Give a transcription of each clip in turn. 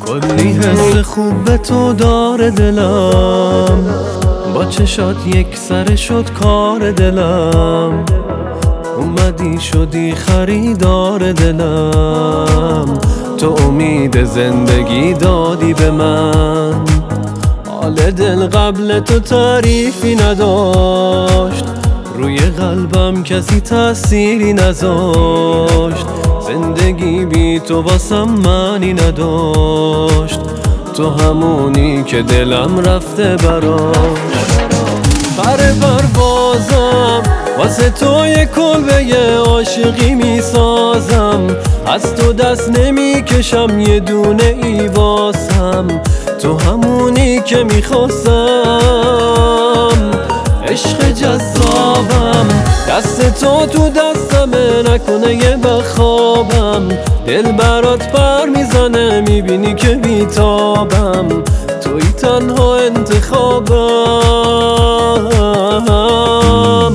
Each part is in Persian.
کلی حس خوب به تو داره دلم، با چشات یک سره شد کار دلم. اومدی شدی خریدار دلم، تو امید زندگی دادی به من. حال دل قبل تو تعریفی نداشت، روی قلبم کسی تأثیری نذاشت. زندگی بی تو واسم معنی نداشت، تو همونی که دلم رفته براش. پر پروازم واسه تو یک کلبه عاشقی میسازم، از تو دست نمیکشم یه دونه ای واسم. تو همونی که میخواستم، عشق جذابم، دست تو دستمه، نکنه یه بخوابم. دل برات پر میزنه، میبینی که بیتابم، توی تنها انتخابم.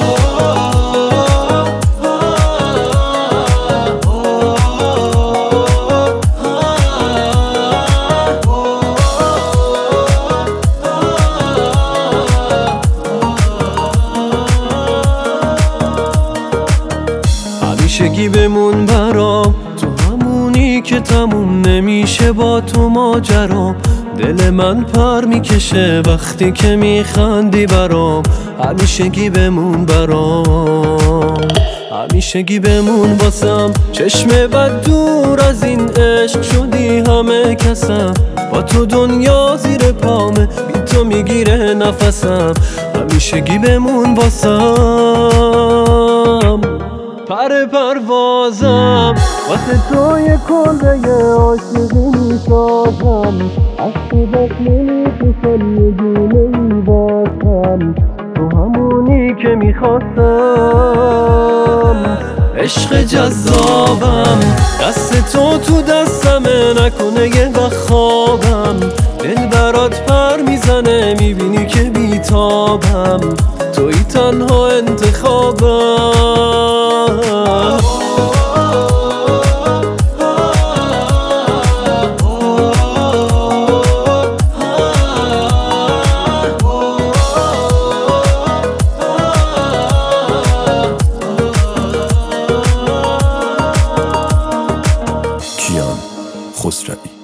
همیشگی بمون برام، تو همونی که تموم نمیشه با تو ماجرام. دل من پر میکشه وقتی که میخندی برام. همیشگی بمون برام، همیشگی بمون واسم. چشم بد دور از این عشق شدی همه کسم، با تو دنیا زیر پامه، بی تو میگیره نفسم. همیشگی بمون واسم. پر پروازم واسه تو یه کلبه عاشقی میسازم، از تو دست نمیکشم یه دونه ای واسم. تو همونی که میخواستم، عشق جذابم، دست تو دستمه، نکنه یه بخوابم. دل برات پر میزنه، میبینی که بیتابم، توی تنها انتخابم. کیان خسروی.